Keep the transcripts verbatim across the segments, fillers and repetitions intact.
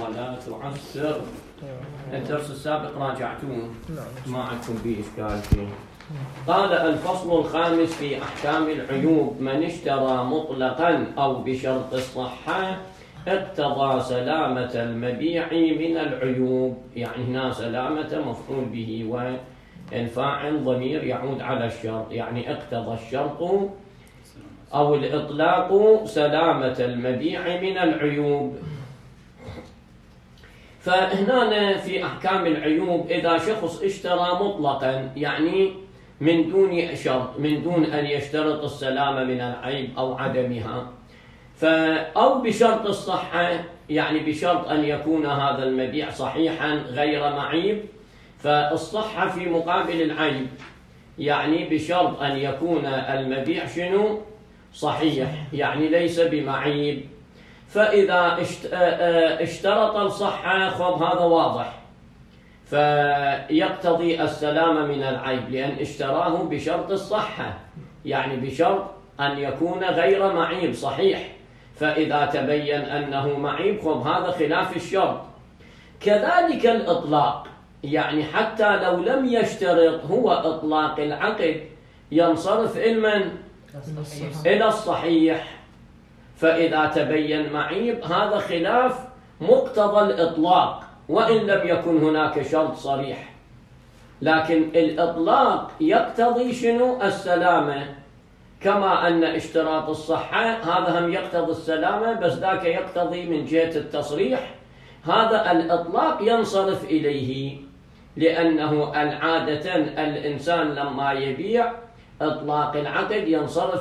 ولا تعسر. الدرس السابق راجعتوه ما عندكم فيه إشكال فيه. قال الفصل الخامس في أحكام العيوب: من اشترى مطلقا أو بشرط الصحة اقتضى سلامة المبيع من العيوب. يعني هنا سلامة مفعول به والفاعل ضمير يعود على الشرط، يعني اقتضى الشرط أو الإطلاق سلامة المبيع من العيوب. فهنا في أحكام العيوب إذا شخص اشترى مطلقا يعني من دون شرط، من دون أن يشترط السلامة من العيب أو عدمها، أو بشرط الصحة يعني بشرط أن يكون هذا المبيع صحيحا غير معيب. فالصحة في مقابل العيب، يعني بشرط أن يكون المبيع شنو؟ صحيح، يعني ليس بمعيب. فإذا اشترط الصحة خب هذا واضح، فيقتضي السلامة من العيب لأن اشتراه بشرط الصحة، يعني بشرط أن يكون غير معيب صحيح. فإذا تبين أنه معيب خب هذا خلاف الشرط. كذلك الإطلاق، يعني حتى لو لم يشترط هو إطلاق العقد ينصرف إلى إلى الصحيح. فإذا تبين معيب هذا خلاف مقتضى الإطلاق وإن لم يكن هناك شرط صريح، لكن الإطلاق يقتضي شنو؟ السلامة. كما أن اشتراط الصحة هذا هم يقتضي السلامة، بس ذاك يقتضي من جهة التصريح. هذا الإطلاق ينصرف إليه، لأنه العادة الإنسان لما يبيع إطلاق العقد ينصرف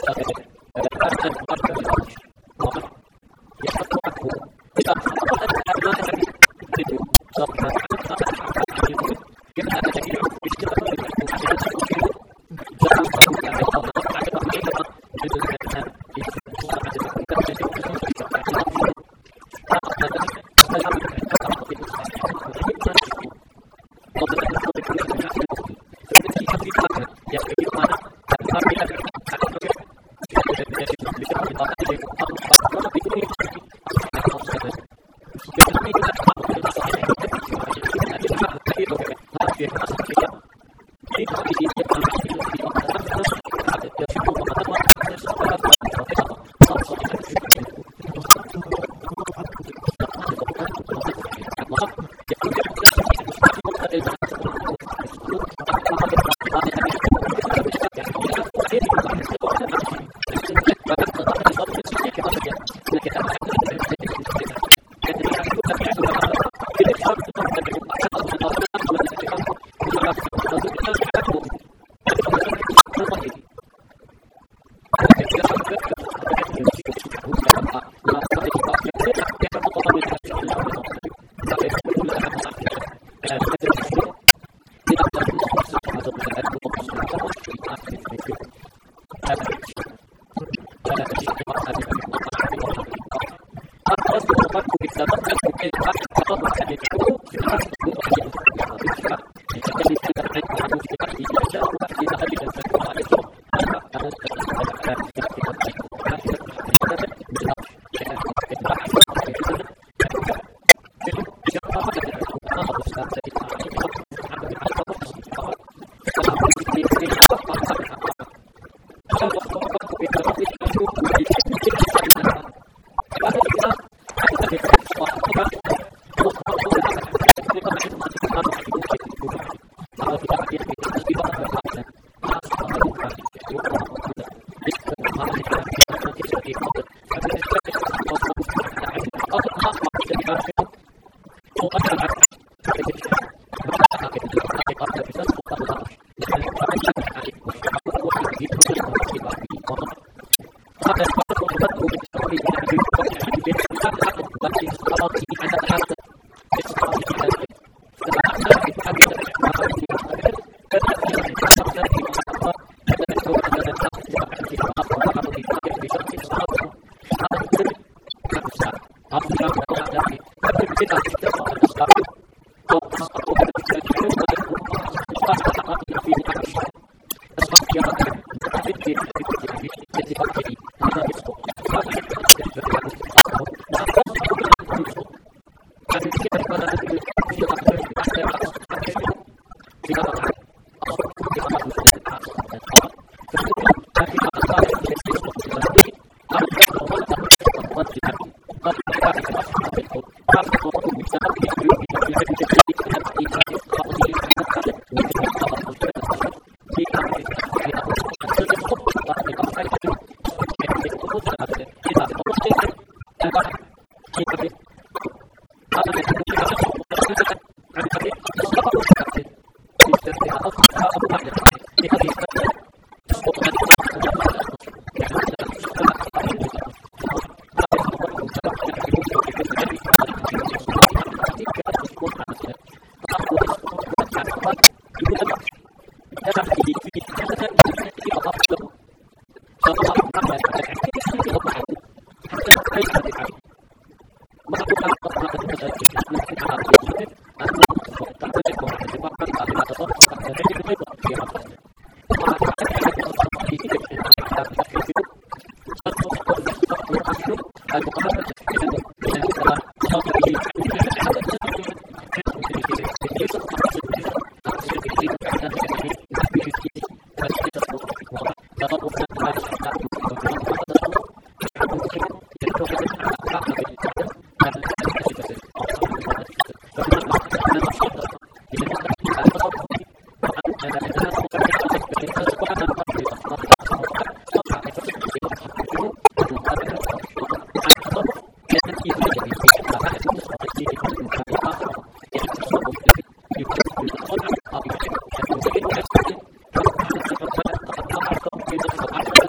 Thank you.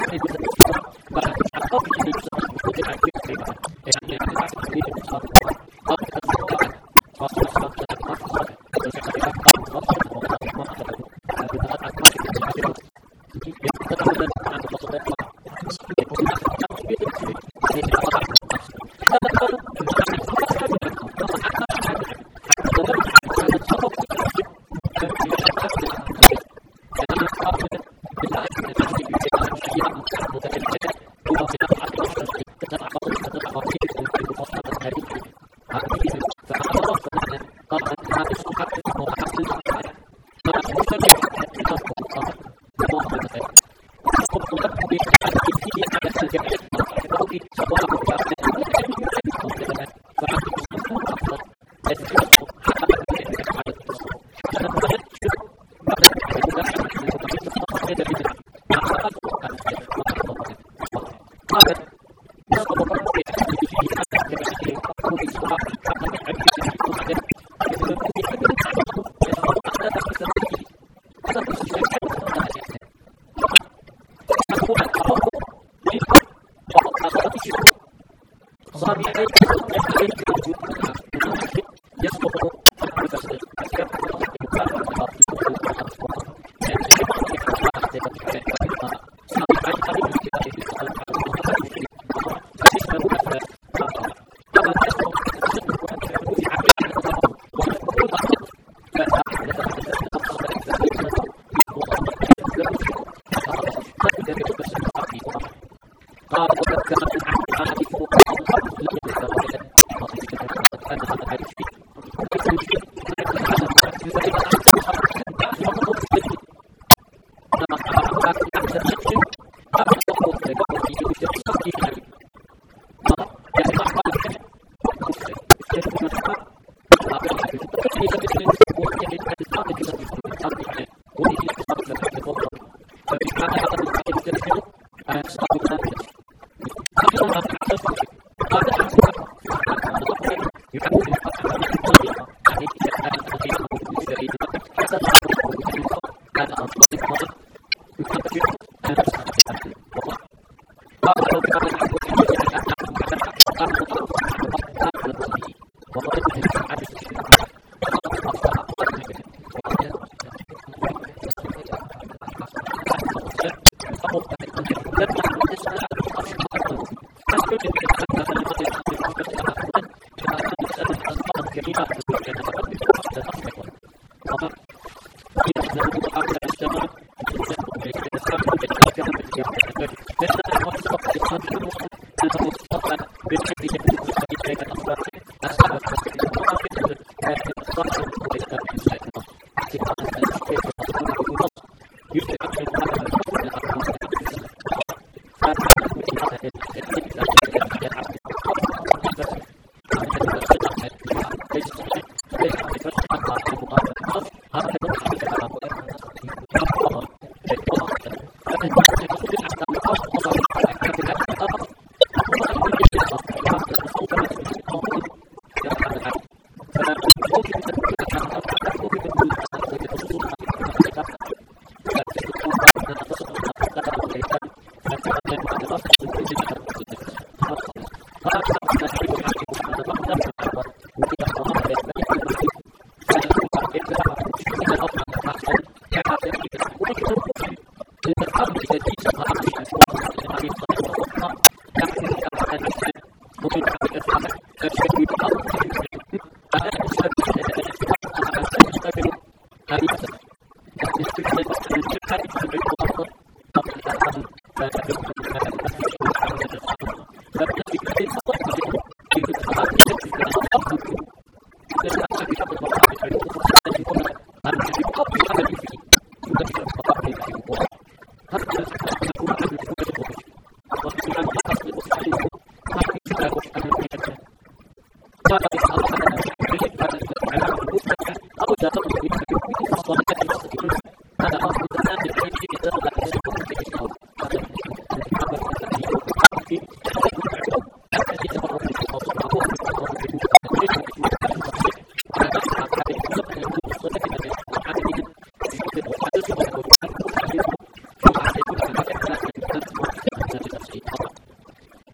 هذا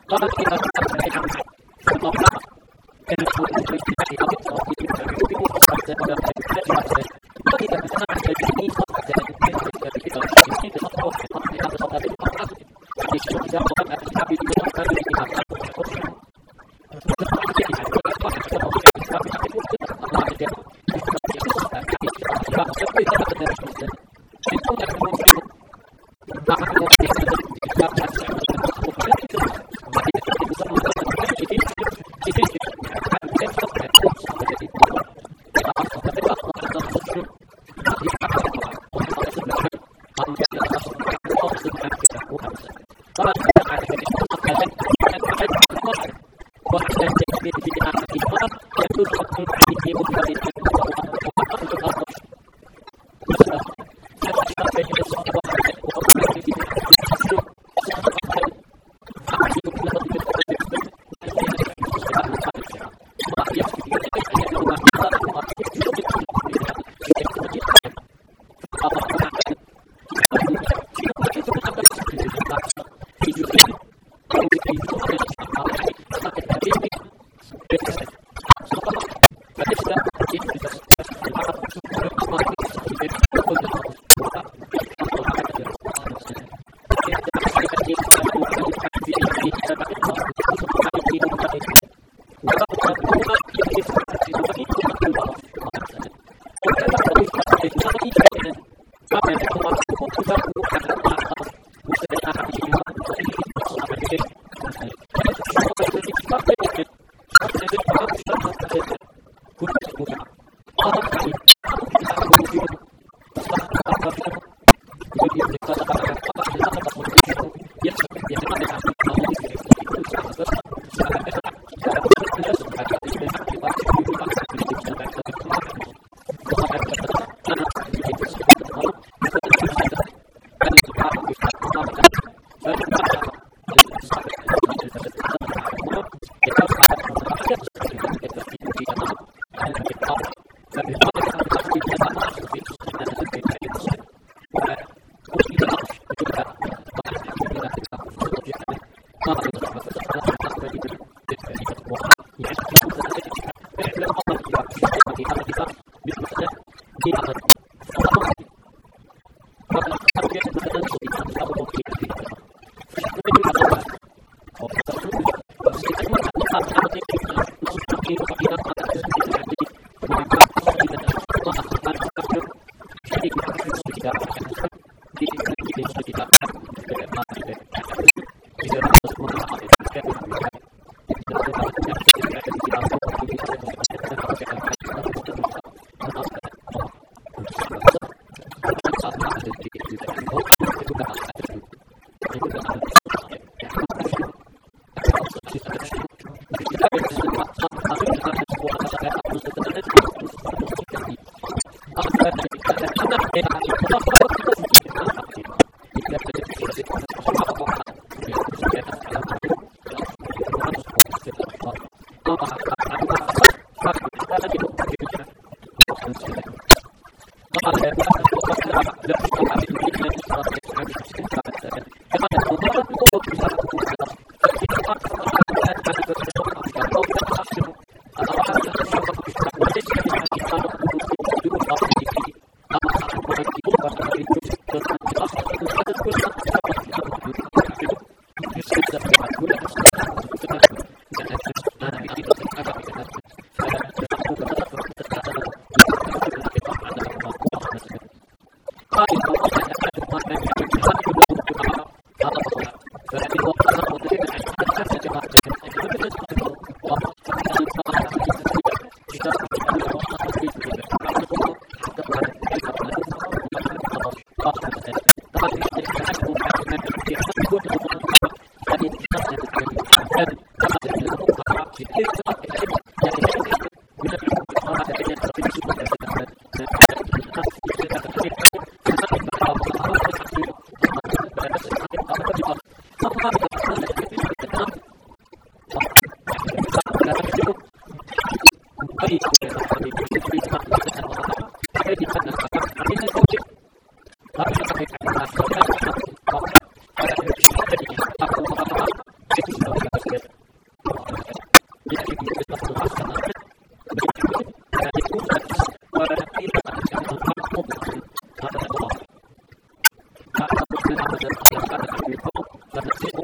Thank you.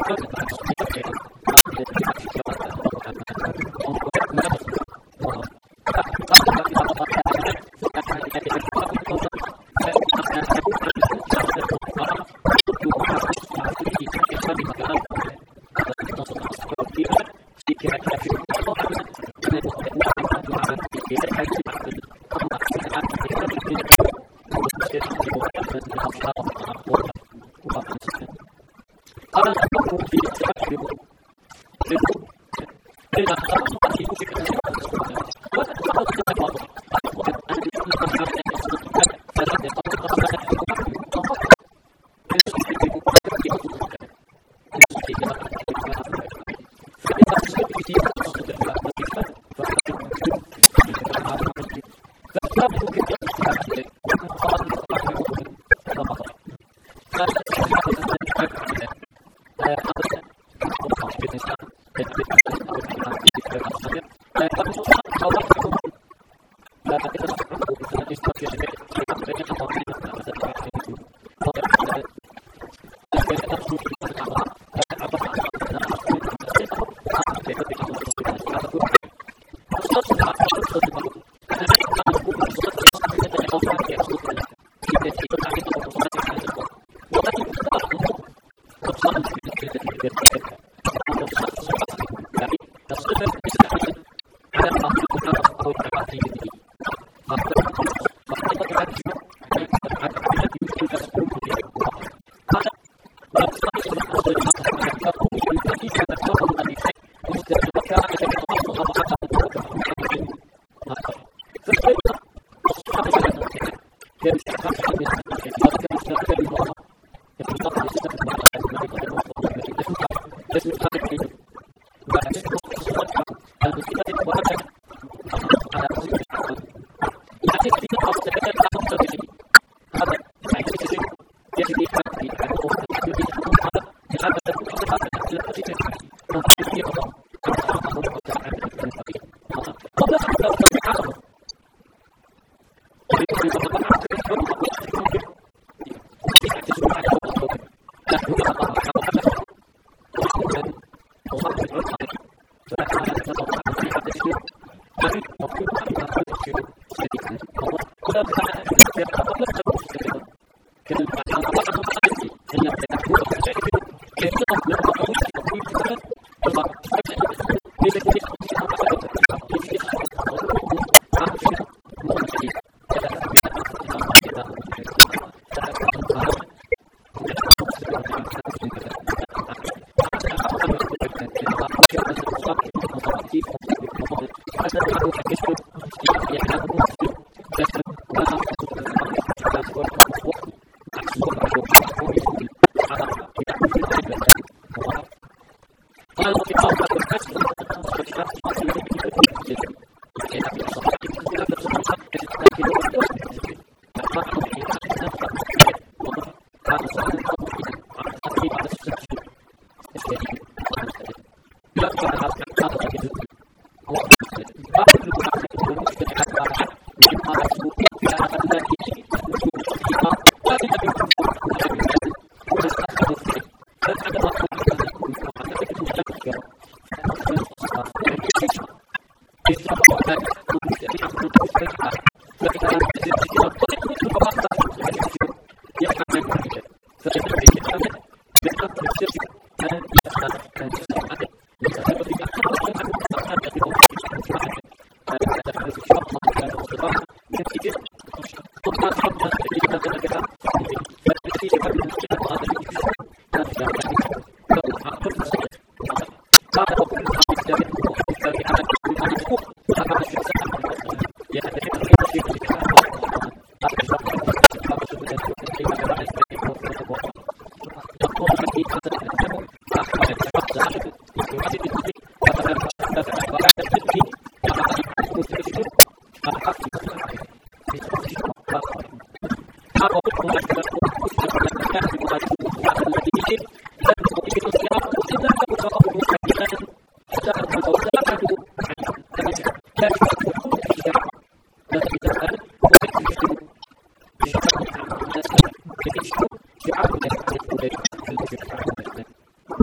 Thank you.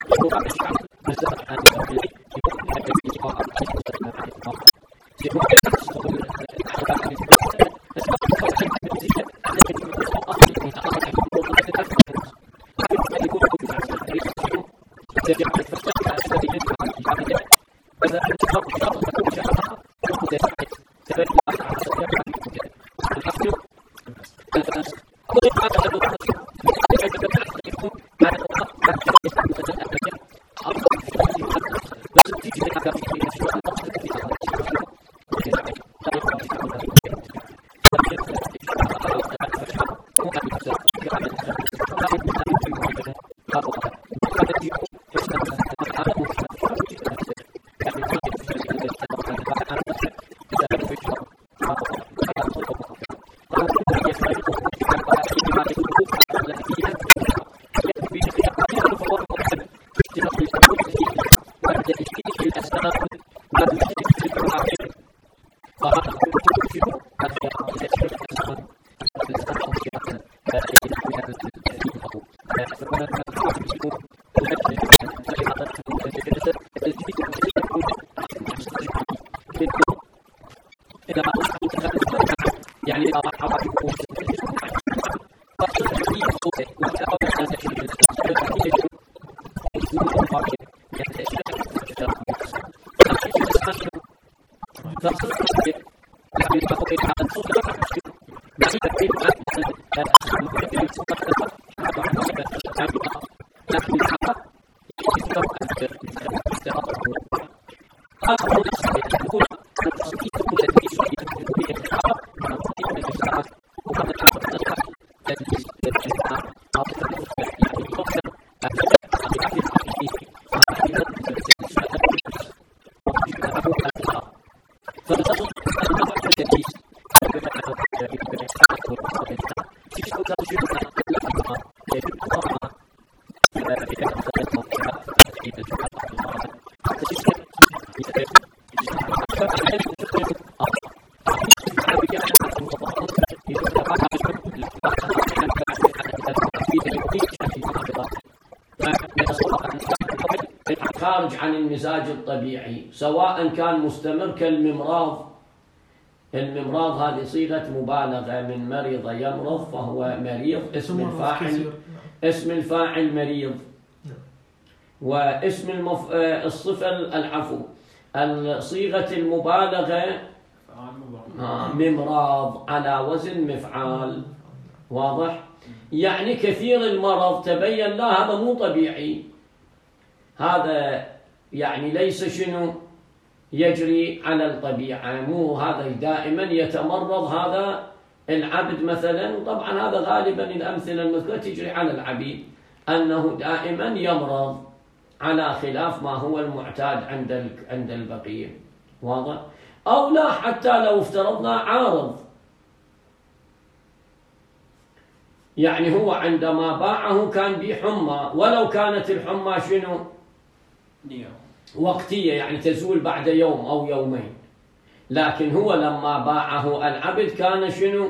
خارج عن المزاج الطبيعي سواء كان مستمر كالممراض. الممراض هذه صيغة مبالغة من مرض يمرض فهو مريض. اسم الفاعل اسم الفاعل مريض، واسم المف... الصفة العفو صيغة المبالغة ممراض على وزن مفعال. واضح؟ يعني كثير المرض تبين لا هذا مو طبيعي، هذا يعني ليس شنو يجري على الطبيعة، مو هذا دائما يتمرض هذا العبد مثلا. طبعا هذا غالبا الأمثلة المذكورة تجري على العبيد أنه دائما يمرض على خلاف ما هو المعتاد عند عند البقية. واضح؟ أو لا، حتى لو افترضنا عارض، يعني هو عندما باعه كان بحمى، ولو كانت الحمى شنو وقتية يعني تزول بعد يوم أو يومين، لكن هو لما باعه العبد كان شنو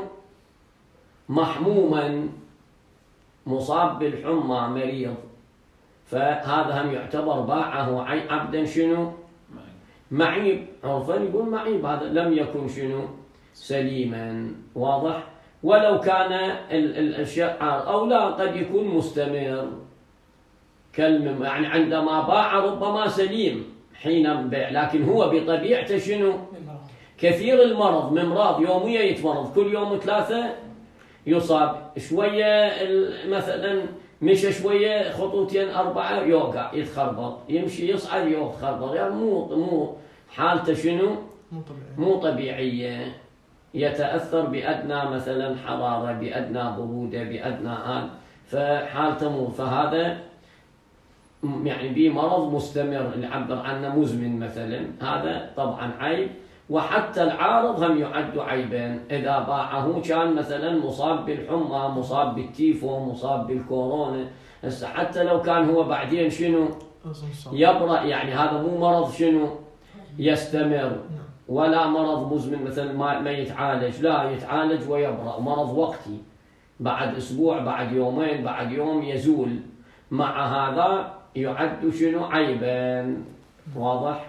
محموما مصاب بالحمى مريض، فهذا هم يعتبر باعه عبدا شنو معيب. عرفا يقول معيب، هذا لم يكن شنو سليما. واضح؟ ولو كان الأشياء أو لا قد يكون مستمر كلمة، يعني عندما باع ربما سليم حين بيع، لكن هو بطبيعته شنو كثير المرض، ممراض يوميا يتمرض، كل يوم ثلاثة يصاب، شوية مثلا مشى شوية خطوتين أربعة يوقع يتخربط، يمشي يصعد يتخربط، يعني مو مو حالته شنو مو طبيعية، يتأثر بأدنى مثلا حرارة، بأدنى برودة، بأدنى آن، فحالته مو، فهذا يعني بمرض مستمر نعبر عنه مزمن مثلا، هذا طبعا عيب. وحتى العارض هم يعد عيبا، إذا باعه كان مثلا مصاب بالحمى، مصاب بالتيفو، مصاب بالكورونا، حتى لو كان هو بعدين شنو يبرأ، يعني هذا مو مرض شنو يستمر، ولا مرض مزمن مثلا ما ما يتعالج، لا يتعالج ويبرأ، مرض وقتي بعد أسبوع بعد يومين بعد يوم يزول. مع هذا يعد شنو عيبا. واضح؟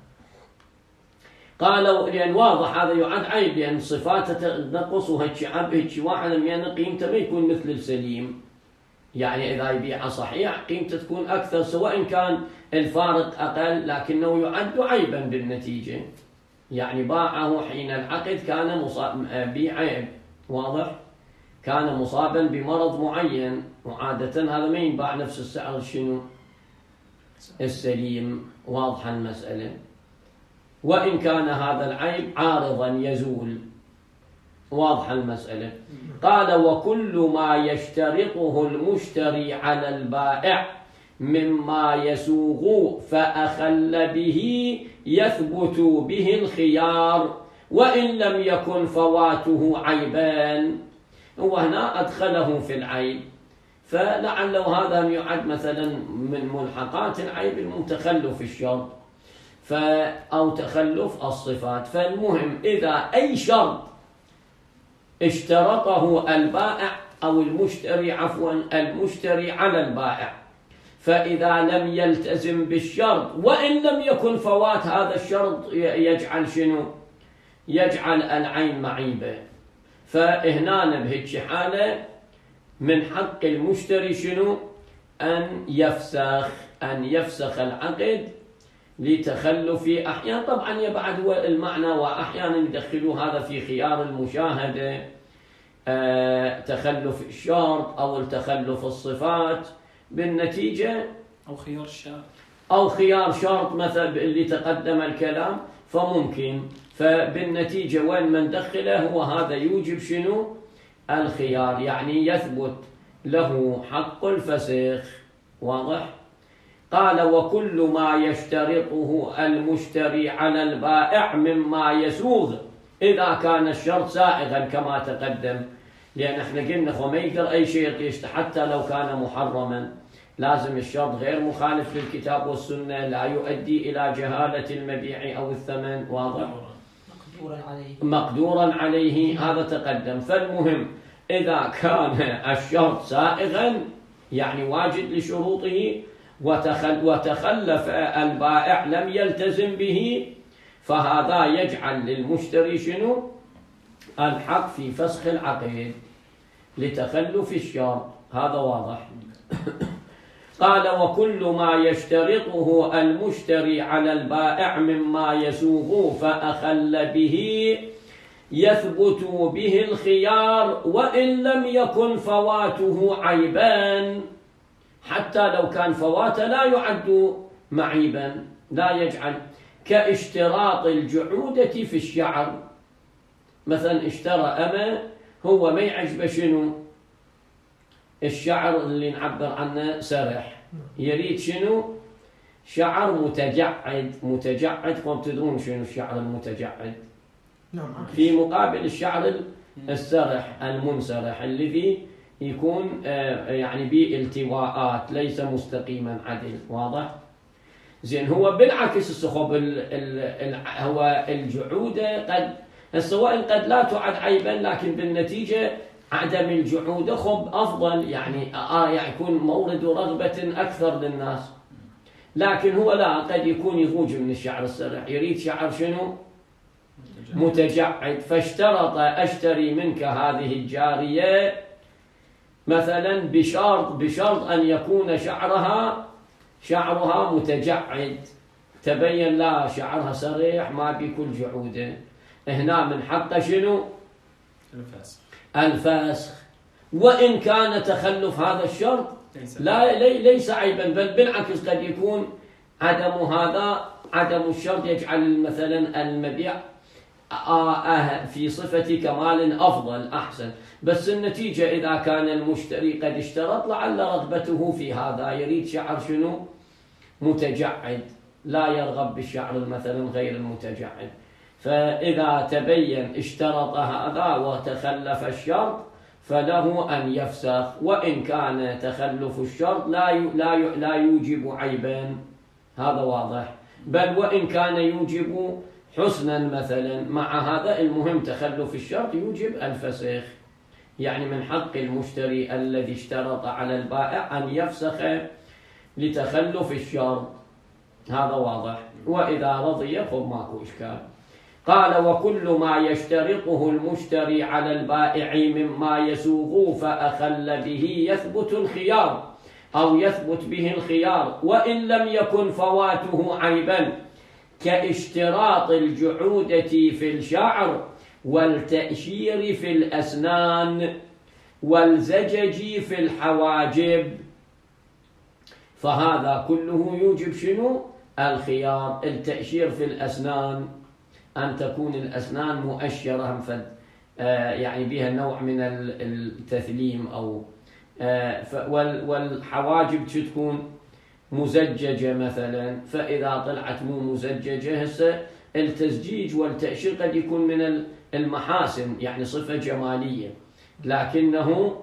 قالوا لأن واضح هذا يعد عيب، لأن صفاته تنقص وهيك عب هيك واحد من قيمته ما يكون مثل السليم. يعني إذا يبيعها صحيح قيمته تكون أكثر، سواء كان الفارق أقل لكنه يعد عيبا بالنتيجة. يعني باعه حين العقد كان مصاب بعيب. واضح؟ كان مصابا بمرض معين، وعادة هذا ما ينباع نفس السعر شنو السليم. واضحة المسألة. وإن كان هذا العيب عارضا يزول. واضحة المسألة. قال وكل ما يشترطه المشتري على البائع مما يسوغ فأخل به يثبت به الخيار وإن لم يكن فواته عيبان. وهنا أدخله في العيب، فلعله هذا يعد مثلا من ملحقات العيب المتخلف الشرط أو تخلف الصفات. فالمهم إذا أي شرط اشترطه البائع أو المشتري عفوا المشتري على البائع، فإذا لم يلتزم بالشرط وإن لم يكن فوات هذا الشرط يجعل شنو يجعل العين معيبة. فهنا بهيك حالة من حق المشتري شنو أن يفسخ أن يفسخ العقد لتخلف أحيانا. طبعا يبعد هو المعنى، وأحيانا يدخلوا هذا في خيار المشاهدة، آه تخلف الشرط أو التخلف الصفات بالنتيجة، أو خيار الشرط أو خيار شرط مثلا اللي تقدم الكلام، فممكن. فبالنتيجة وين من دخله هو هذا يوجب شنو الخيار، يعني يثبت له حق الفسخ. واضح؟ قال وكل ما يشترطه المشتري على البائع مما يسوغ إذا كان الشرط سائغا كما تقدم. لأن احنا قلنا ما يقدر أي شيء يشترط حتى لو كان محرما، لازم الشرط غير مخالف للكتاب والسنة، لا يؤدي إلى جهالة المبيع أو الثمن. واضح؟ مقدورا عليه مقدورا عليه هذا تقدم. فالمهم إذا كان الشرط سائغا يعني واجد لشروطه وتخلف البائع لم يلتزم به، فهذا يجعل للمشتري شنو الحق في فسخ العقد لتخلف الشرط. هذا واضح. قال وكل ما يشترطه المشتري على البائع مما يسوغ فأخل به يثبت به الخيار وإن لم يكن فواته عيبان. حتى لو كان فواته لا يعد معيبا، لا يجعل. كاشتراط الجعودة في الشعر، مثلا اشترى أما هو ما يعجبه شنو الشعر اللي نعبر عنه سرح، يريد شنو شعر متجعد. متجعد قم تدرون شنو الشعر المتجعد؟ في مقابل الشعر السرح المنسرح الذي يكون يعني بالتواءات ليس مستقيما عدل. واضح؟ زين. هو بالعكس السخب هو الجعودة قد سواء قد لا تعد عيبا، لكن بالنتيجة عدم الجعودة خب أفضل، يعني آه يكون مورد رغبة أكثر للناس. لكن هو لا، قد يكون يضوج من الشعر السرح، يريد شعر شنو متجعد. فاشترط أشتري منك هذه الجارية مثلا بشرط بشرط أن يكون شعرها شعرها متجعد. تبين لا شعرها سريح ما بيكون جعودة، هنا من حقه شنو الفسخ. الفسخ. وإن كان تخلف هذا الشرط لا لي ليس عيبا، بل بالعكس قد يكون عدم هذا عدم الشرط يجعل مثلا المبيع في صفة كمال أفضل أحسن. بس النتيجة إذا كان المشتري قد اشترط لعل رغبته في هذا يريد شعر شنو متجعد، لا يرغب بالشعر مثلا غير المتجعد. فإذا تبين اشترط هذا وتخلف الشرط فله أن يفسخ، وإن كان تخلف الشرط لا لا لا يوجب عيبا. هذا واضح. بل وإن كان يوجب حسنا مثلا مع هذا، المهم تخلف الشرط يوجب الفسخ. يعني من حق المشتري الذي اشترط على البائع أن يفسخ لتخلف الشرط، هذا واضح. وإذا رضي خذ ماكو إشكال. قال وكل ما يشترطه المشتري على البائع مما يسوغ فأخل به يثبت الخيار أو يثبت به الخيار وإن لم يكن فواته عيبا، كاشتراط الجعودة في الشعر والتأشير في الأسنان والزجج في الحواجب، فهذا كله يوجب شنو؟ الخيار. التأشير في الأسنان أن تكون الأسنان مؤشرة فد آه يعني بها نوع من التثليم أو آه والحواجب تكون مزججة مثلا، فإذا طلعت مو مزججة هسه التزجيج والتأشير قد يكون من المحاسن يعني صفة جمالية، لكنه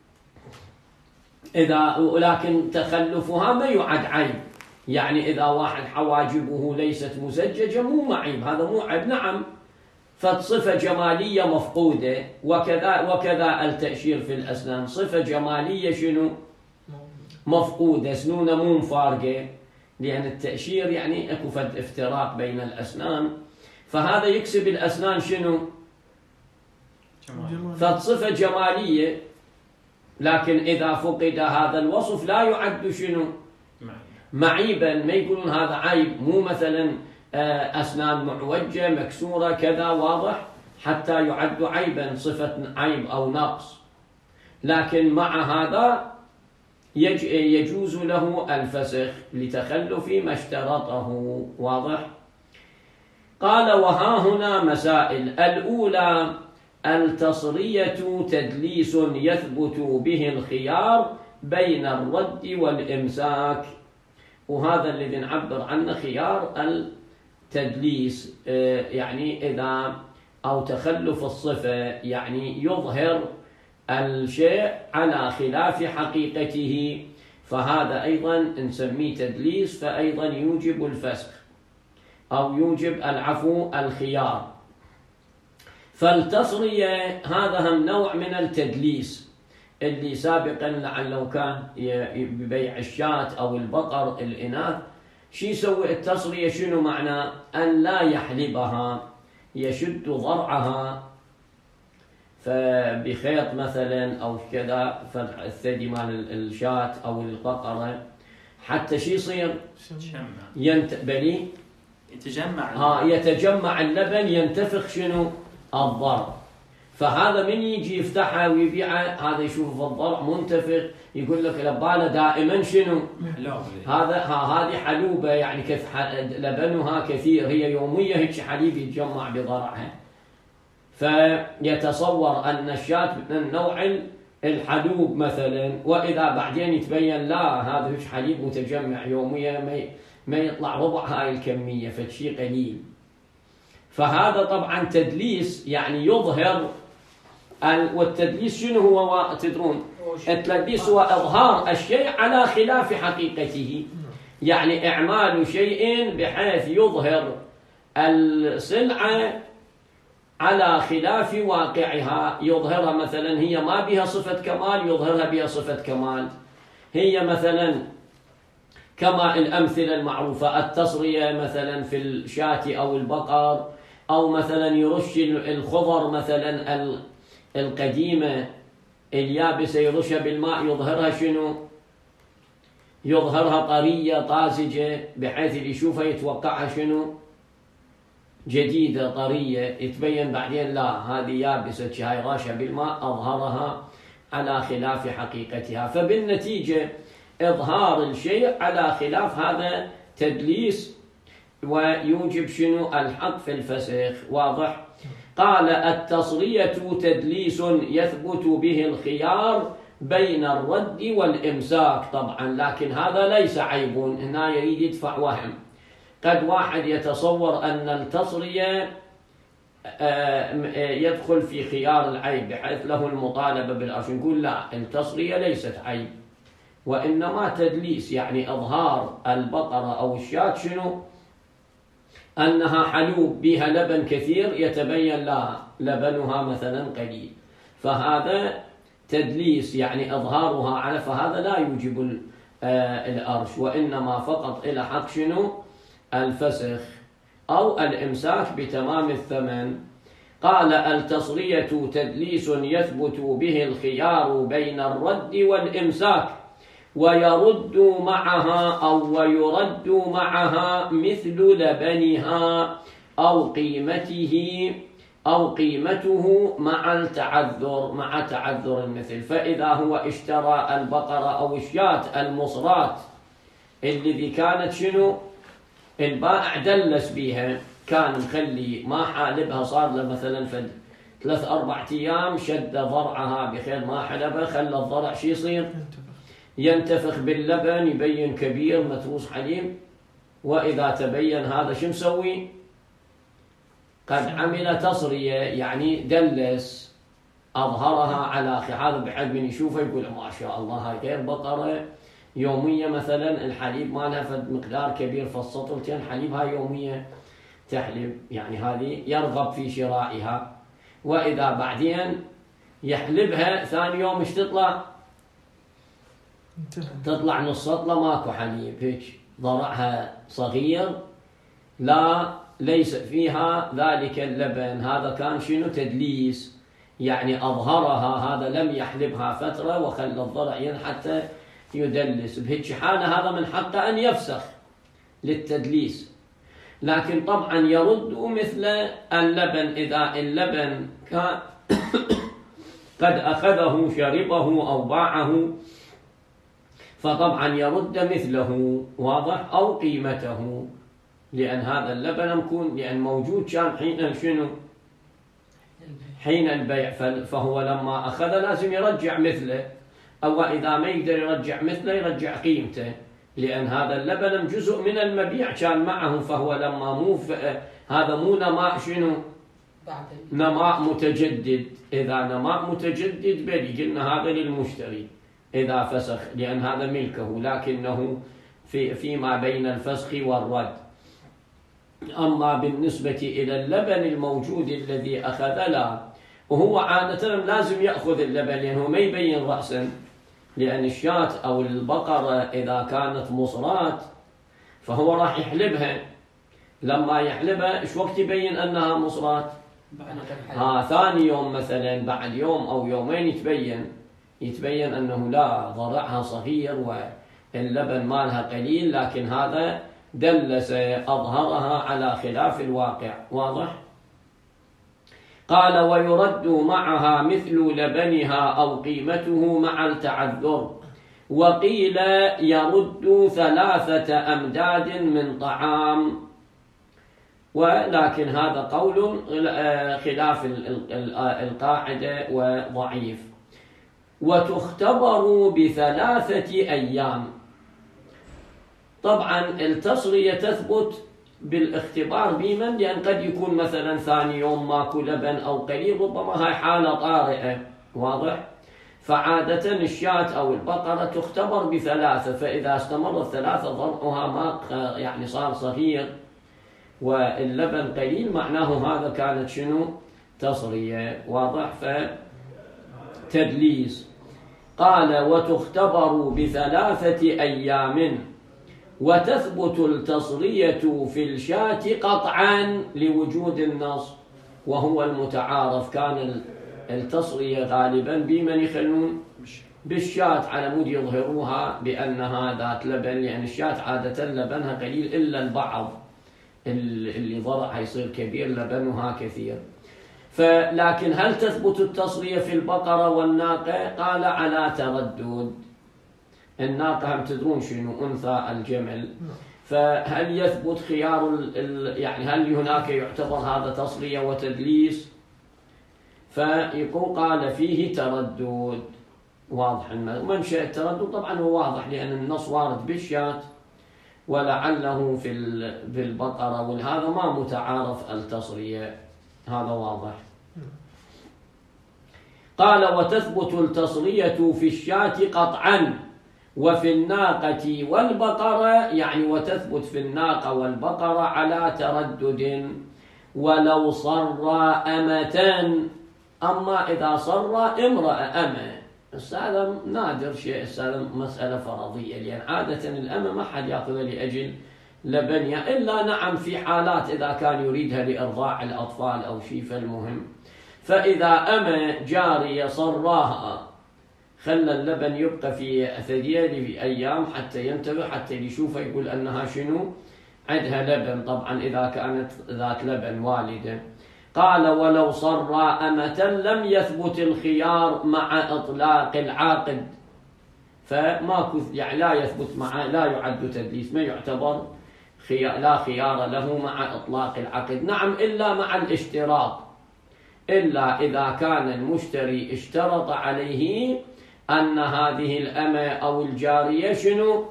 إذا ولكن تخلفها ما يعد عيب. يعني إذا واحد حواجبه ليست مزججة مو معيب، هذا مو عيب. نعم فصفة جمالية مفقودة، وكذا وكذا التأشير في الأسنان صفة جمالية شنو؟ مفقودة، سنونة مو مفارقة، لأن التأشير يعني اكو فد افتراق بين الأسنان، فهذا يكسب الأسنان شنو؟ جمال. فصفة جمالية، لكن إذا فقد هذا الوصف لا يعد شنو؟ معيبا. ما يقولون هذا عيب، مو مثلا أسنان معوجة مكسورة كذا واضح حتى يعد عيبا، صفة عيب أو نقص، لكن مع هذا يجوز له الفسخ لتخلف ما اشترطه. واضح؟ قال وها هنا مسائل. الأولى التصرية تدليس يثبت به الخيار بين الرد والإمساك، وهذا الذي نعبر عنه خيار التدليس، يعني إذا أو تخلف الصفة يعني يظهر الشيء على خلاف حقيقته، فهذا أيضا نسميه تدليس، فأيضا يوجب الفسخ أو يوجب العفو الخيار. فالتصرية هذا هم نوع من التدليس اللي سابقا لعله كان ببيع الشاة أو البقر الإناث شي يسوي التصرية؟ شنو معنى؟ أن لا يحلبها، يشد ضرعها فبخيط مثلا أو كذا، فالثدي مال الشاة أو البقرة حتى شي يصير؟ ينت... بلي يتجمع ها يتجمع اللبن، ينتفخ شنو؟ الضرع. فهذا من يجي يفتحها ويبيعها هذا يشوف الضرع منتفخ يقول لك لبانه دائما شنو؟ هذا ها هذه حلوبه يعني كيف لبنها كثير، هي يوميه هيك حليب يتجمع بضرعها، فيتصور ان الشاة من نوع الحلوب مثلا، واذا بعدين يتبين لا هذا هيك حليب متجمع يوميه ما ما يطلع ربع هاي الكميه، فشي قليل. فهذا طبعا تدليس يعني يظهر ال... والتدليس شنو هو؟ تدرون التدليس هو إظهار الشيء على خلاف حقيقته، يعني إعمال شيء بحيث يظهر السلعة على خلاف واقعها، يظهرها مثلا هي ما بها صفة كمال يظهرها بها صفة كمال. هي مثلا كما الأمثلة المعروفة التصرية مثلا في الشاة أو البقر، أو مثلا يرش الخضر مثلا القديمة اليابسة يرشها بالماء يظهرها شنو؟ يظهرها طرية طازجة بحيث اللي يشوفها يتوقعها شنو؟ جديدة طرية، يتبين بعدين لا هذه يابسة هاي راشها بالماء، أظهرها على خلاف حقيقتها. فبالنتيجة إظهار الشيء على خلاف هذا تدليس ويوجب شنو؟ الحق في الفسخ. واضح؟ قال التصرية تدليس يثبت به الخيار بين الرد والإمساك، طبعا لكن هذا ليس عيب، هنا يريد يدفع وهم. قد واحد يتصور أن التصرية يدخل في خيار العيب بحيث له المطالبة بالأرش، نقول لا التصرية ليست عيب وإنما تدليس، يعني إظهار البقرة أو الشاة شنو؟ أنها حلوب بها لبن كثير، يتبين لا لبنها مثلا قليل، فهذا تدليس يعني إظهارها على، فهذا لا يوجب آه الأرش، وإنما فقط إلى حق شنو؟ الفسخ أو الإمساك بتمام الثمن. قال التصرية تدليس يثبت به الخيار بين الرد والإمساك، ويرد معها أو ويرد معها مثل لبنها أو قيمته أو قيمته مع التعذر مع تعذر المثل. فإذا هو اشترى البقرة أو الشاة المصرات الذي كانت شنو البائع دلس بيها، كان مخلي ما حالبها، صار له مثلا فد ثلاث أربع أيام، شد ضرعها بخير ما حلبها، خلى الضرع شي يصير ينتفخ باللبن، يبين كبير متروس حليب. وإذا تبين هذا شو مسوي؟ قد عمل تصرية، يعني دلس، أظهرها على أخي. هذا بحد من يشوفه يقول ما شاء الله هاي غير بقرة يومية مثلا الحليب مالها فد مقدار كبير، فالسطلتين حليب هاي يومية تحلب، يعني هذه يرغب في شرائها. وإذا بعدين يحلبها ثاني يوم ايش تطلع؟ تطلع نص سطلة ماكو حليب، هيك ضرعها صغير لا ليس فيها ذلك اللبن. هذا كان شنو؟ تدليس، يعني أظهرها، هذا لم يحلبها فترة وخلى الضرع حتى يدلس. بهيك حالة هذا من حقه أن يفسخ للتدليس، لكن طبعا يرد مثل اللبن. إذا اللبن كان قد أخذه شربه أو باعه فطبعا يرد مثله، واضح، أو قيمته، لأن هذا اللبن مكون لأن موجود كان حين شنو؟ حين البيع، فهو لما أخذ لازم يرجع مثله، أو إذا ما يقدر يرجع مثله يرجع قيمته، لأن هذا اللبن جزء من المبيع كان معه، فهو لما مو هذا مو نماء شنو؟ نماء متجدد. إذا نماء متجدد بلي قلنا هذا للمشتري إذا فسخ، لأن هذا ملكه، لكنه في فيما بين الفسخ والرد. أما بالنسبة إلى اللبن الموجود الذي أخذ لا، وهو عادة لازم يأخذ اللبن لأنه ما يبين رأسا، لأن الشاة أو البقرة إذا كانت مصرات فهو راح يحلبها، لما يحلبها إيش وقت يبين أنها مصرات؟ ها ثاني يوم مثلا، بعد يوم أو يومين يتبين يتبين أنه لا ضرعها صغير واللبن مالها قليل، لكن هذا دلس أظهرها على خلاف الواقع، واضح؟ قال ويرد معها مثل لبنها أو قيمته مع التعذر. وقيل يرد ثلاثة أمداد من طعام، ولكن هذا قول خلاف القاعدة وضعيف. وتختبر بثلاثة أيام. طبعا التصرية تثبت بالاختبار بمن؟ لأن قد يكون مثلا ثاني يوم ماكو لبن أو قليل، ربما هاي حالة طارئة، واضح؟ فعادة الشاة أو البقرة تختبر بثلاثة، فإذا استمرت ثلاثة ضرعها ما يعني صار صغير واللبن قليل، معناه هذا كانت شنو؟ تصرية، واضح؟ فتدليس. قال وتختبر بثلاثة أيام، وتثبت التصرية في الشاة قطعا لوجود النص، وهو المتعارف. كان التصرية غالبا بمن يخلون؟ بالشاة، على مود يظهروها بأنها ذات لبن، لأن الشاة عادة لبنها قليل إلا البعض اللي ضرعها يصير كبير لبنها كثير. فلكن هل تثبت التصرية في البقرة والناقة؟ قال على تردد. الناقة هم تدرون شنو؟ أنثى الجمل. فهل يثبت خيار ال يعني هل هناك يعتبر هذا تصرية وتدليس؟ فيقول قال فيه تردد، واضح. منشأ التردد طبعا هو واضح، لأن النص وارد بالشاة ولعله في بالبقرة، وهذا ما متعارف التصرية، هذا واضح. قال وتثبت التصرية في الشاة قطعا، وفي الناقة والبقرة، يعني وتثبت في الناقة والبقرة على تردد، ولو صر أمة. أما إذا صر امرأة أمة بس هذا نادر شيء، هذا مسألة فرضية، لأن عادة الأمة ما حد يأخذها لأجل لبنها، إلا نعم في حالات إذا كان يريدها لإرضاع الأطفال أو شيء فالمهم. فإذا أمة جارية صراها خلى اللبن يبقى في ثديها في أيام حتى ينتبه، حتى يشوفها يقول أنها شنو عندها لبن، طبعا إذا كانت ذات لبن والدة. قال ولو صر أمة لم يثبت الخيار مع إطلاق العاقد، فما يعني لا يثبت مع لا يعد تدليس، ما يعتبر خيار، لا خيار له مع إطلاق العقد. نعم إلا مع الاشتراط، إلا إذا كان المشتري اشترط عليه أن هذه الأمة أو الجارية شنو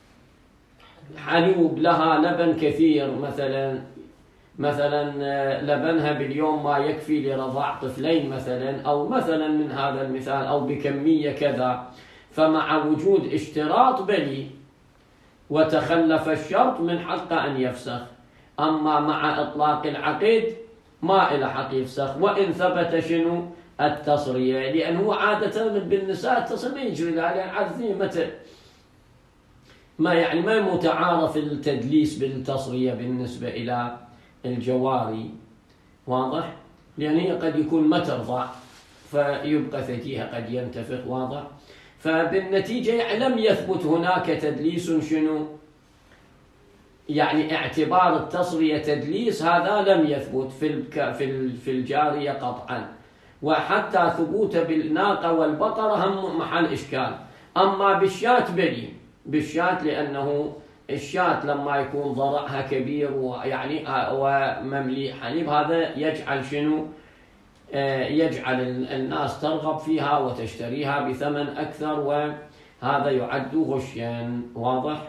حلوب لها لبن كثير، مثلا مثلا لبنها باليوم ما يكفي لرضاع طفلين مثلا، أو مثلا من هذا المثال، أو بكمية كذا، فمع وجود اشتراط بلي وتخلف الشرط من حق أن يفسخ. أما مع إطلاق العقد ما إلى حق يفسخ، وإن ثبت شنو التصرية، لأنه عادة بالنساء التصرية ما يجري لها، لأن عادة متى ما يعني ما متعارف التدليس بالتصرية بالنسبة إلى الجواري، واضح؟ لأن هي قد يكون ما ترضع فيبقى ثديها قد ينتفخ، واضح؟ فبالنتيجة يعني لم يثبت هناك تدليس شنو يعني اعتبار التصرية تدليس، هذا لم يثبت في في في الجارية قطعا، وحتى ثبوت بالناقة والبقرة هم محل إشكال. أما بالشاة بلي، بالشاة لأنه الشاة لما يكون ضرعها كبير ويعني ومملي حليب، هذا يجعل شنو يجعل الناس ترغب فيها وتشتريها بثمن أكثر، وهذا يعد غشيا، واضح؟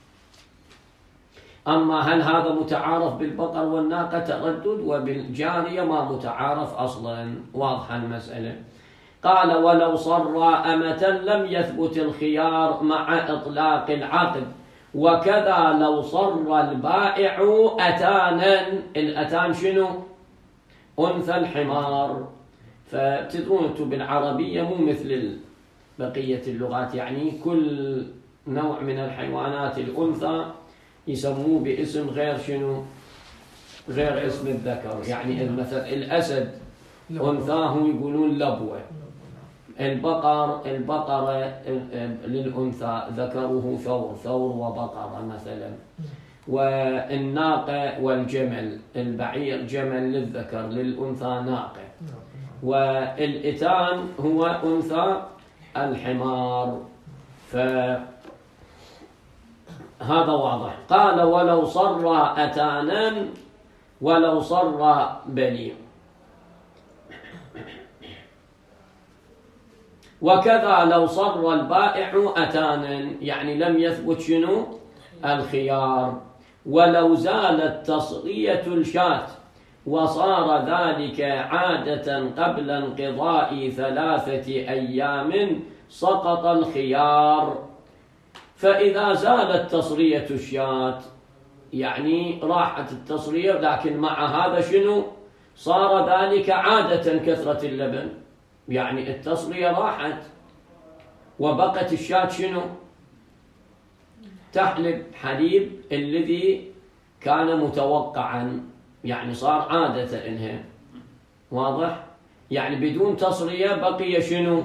أما هل هذا متعارف بالبقر والناقة تردد، وبالجارية ما متعارف أصلا، واضحة المسألة. قال ولو صر أمة لم يثبت الخيار مع إطلاق العقد، وكذا لو صر البائع أتانا، الأتان شنو أنثى الحمار. فتدرون أنتم بالعربية مو مثل بقية اللغات، يعني كل نوع من الحيوانات الأنثى يسموه باسم غير شنو غير اسم الذكر، يعني مثلا الأسد أنثاه يقولون لبوة، البقر البقرة للأنثى ذكره ثور ثور وبقرة مثلا، والناقة والجمل، البعير جمل للذكر، للأنثى ناقة، والإتان هو أنثى الحمار. فهذا واضح. قال ولو صر أتانا ولو صر بني، وكذا لو صر البائع أتانا، يعني لم يثبت شنو الخيار. ولو زالت تصرية الشاة وصار ذلك عادة قبل انقضاء ثلاثة أيام سقط الخيار. فإذا زالت تصرية الشاة يعني راحت التصرية، لكن مع هذا شنو صار ذلك عادة كثرة اللبن، يعني التصرية راحت وبقت الشاة شنو تحلب حليب الذي كان متوقعا، يعني صار عادة إنها، واضح؟ يعني بدون تصرية بقي شنو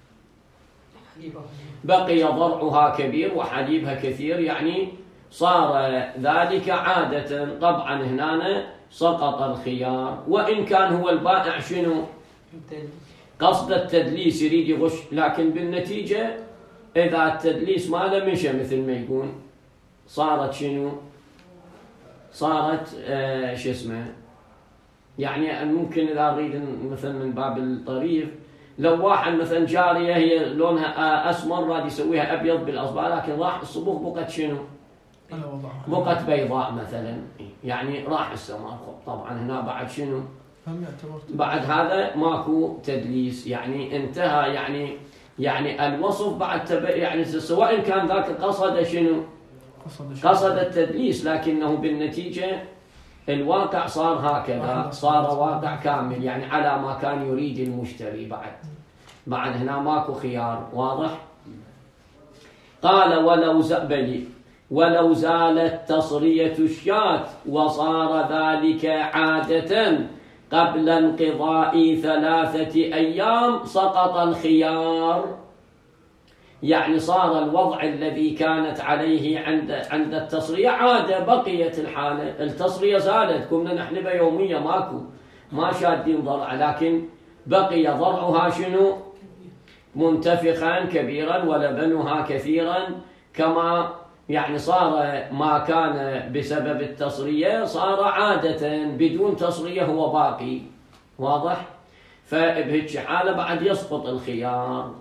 بقي ضرعها كبير وحليبها كثير، يعني صار ذلك عادة. طبعا هنا سقط الخيار، وإن كان هو البائع شنو قصد التدليس يريد يغش، لكن بالنتيجة إذا التدليس ما لم يشى مثل ما يقول صارت شنو صارت آه شو اسمه، يعني ممكن إذا أريد مثلا من باب الطريف، لو واحد مثلا جارية هي لونها أسمر راد يسويها أبيض بالأصبع، لكن راح الصبوغ بقت شنو بقت بيضاء مثلا، يعني راح السمار، طبعا هنا بعد شنو بعد هذا ماكو تدليس، يعني انتهى، يعني يعني الوصف بعد تب... يعني سواء كان ذاك قصد شنو قصد التدليس، لكنه بالنتيجة الواقع صار هكذا، صار واقع كامل، يعني على ما كان يريد المشتري بعد. بعد هنا ماكو خيار. واضح؟ قال ولو زبلي ولو زالت تصرية الشاة وصار ذلك عادة قبل انقضاء ثلاثة أيام سقط الخيار. يعني صار الوضع الذي كانت عليه عند عند التصرية عادة، بقيت الحالة، التصرية زالت، كنا نحلبها يومية ماكو، ما شادين ضرع، لكن بقي ضرعها شنو؟ منتفخا كبيرا ولبنها كثيرا، كما يعني صار ما كان بسبب التصرية صار عادة، بدون تصرية هو باقي. واضح؟ فبهيك حالة بعد يسقط الخيار.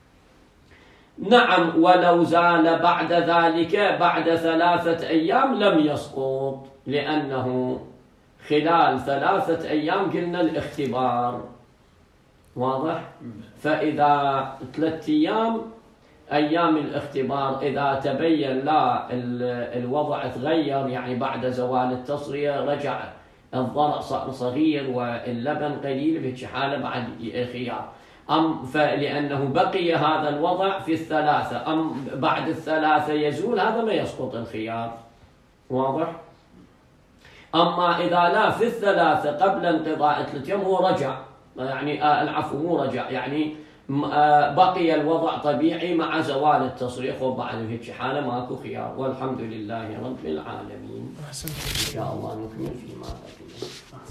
نعم ولو زال بعد ذلك بعد ثلاثة أيام لم يسقط، لأنه خلال ثلاثة أيام قلنا الاختبار. واضح؟ فإذا ثلاثة أيام أيام الاختبار إذا تبين لا الوضع تغير، يعني بعد زوال التصرية رجع الضرع صار صغير واللبن قليل، بهيك حالة بعد خيار. أم فلأنه بقي هذا الوضع في الثلاثة، أم بعد الثلاثة يزول، هذا ما يسقط الخيار. واضح؟ أما إذا لا في الثلاثة قبل انقضاء ثلاثة أيام هو رجع، يعني العفو مو رجع، يعني بقي الوضع طبيعي مع زوال التصريح، وبعد هيك حالة ماكو خيار. والحمد لله رب العالمين. إن شاء الله نكمل فيما بعد.